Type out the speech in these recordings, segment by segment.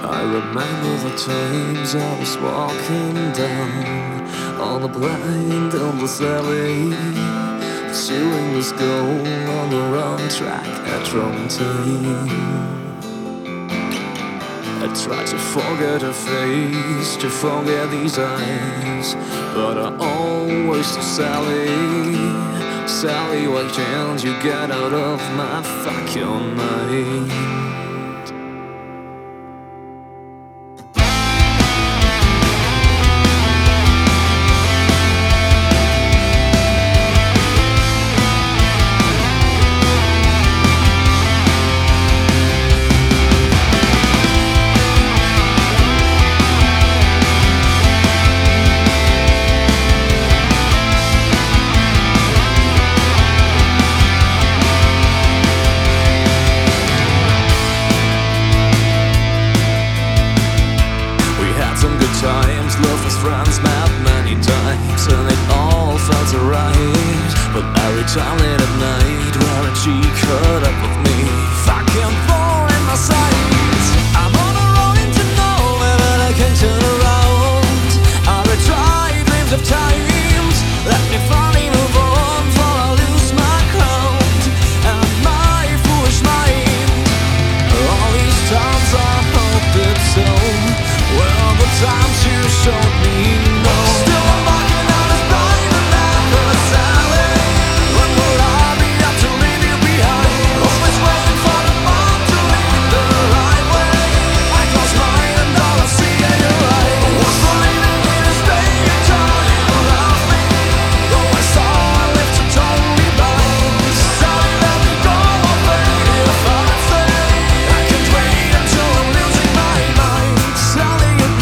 I remember the times I was walking down on a blind endless alley, pursuing this goal on the wrong track at wrong time. I tried to forget her face, to forget these eyes, but I always told Sally, why can't you get out of my fucking mind? Times, love as friends, met many times, and it all felt alright. But every time late at night, when she caught up with me, fucking fall in my sight. I'm on a road into nowhere, but I can't turn around. I retry dreams of times, let me finally move on, for I lose my ground and my foolish mind. All these times I hope it's so. Well, the times you showed me no. Still I'm walking down this blind and endless alley. When will I be up to leave you behind? Always waiting for the bomb to lead the right way. I close mine and all I see is your eyes. What's believing in this day you tell you love me? Though I saw I lived to totally blind. Sally, let me go away if I say I can't wait until I'm losing my mind. Sally,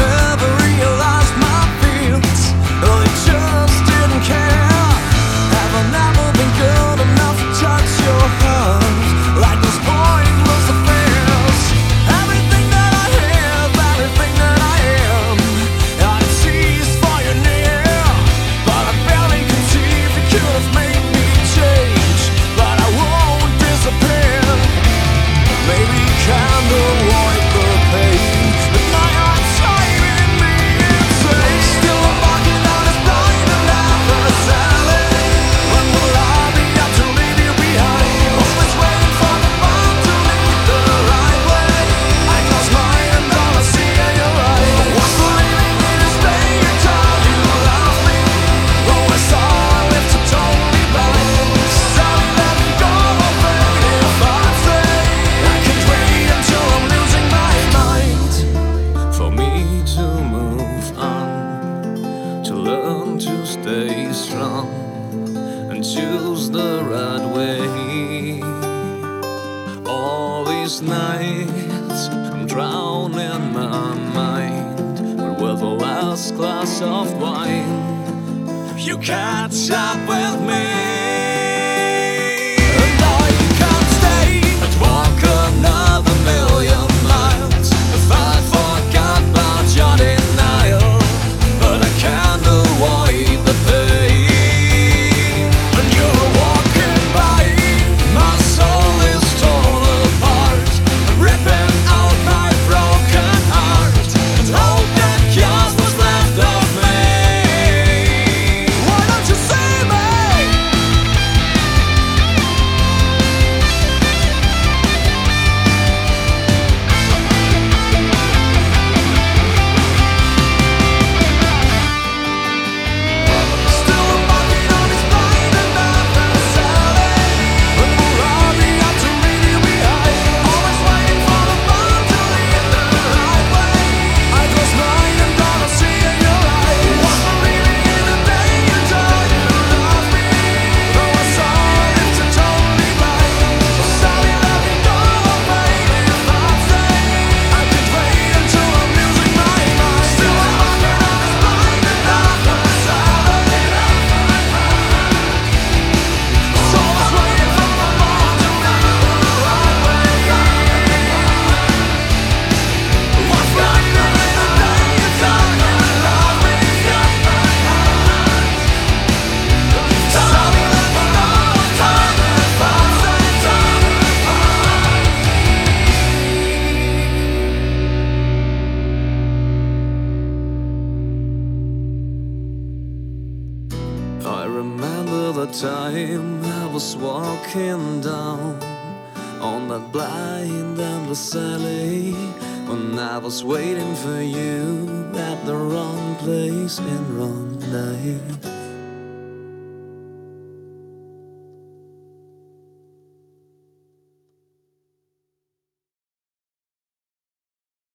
to stay strong and choose the right way. All these nights I'm drowning my mind, but with the last glass of wine you catch up with me. Why don't you see me? looking down on that blind endless alley when I was waiting for you at the wrong place in wrong night.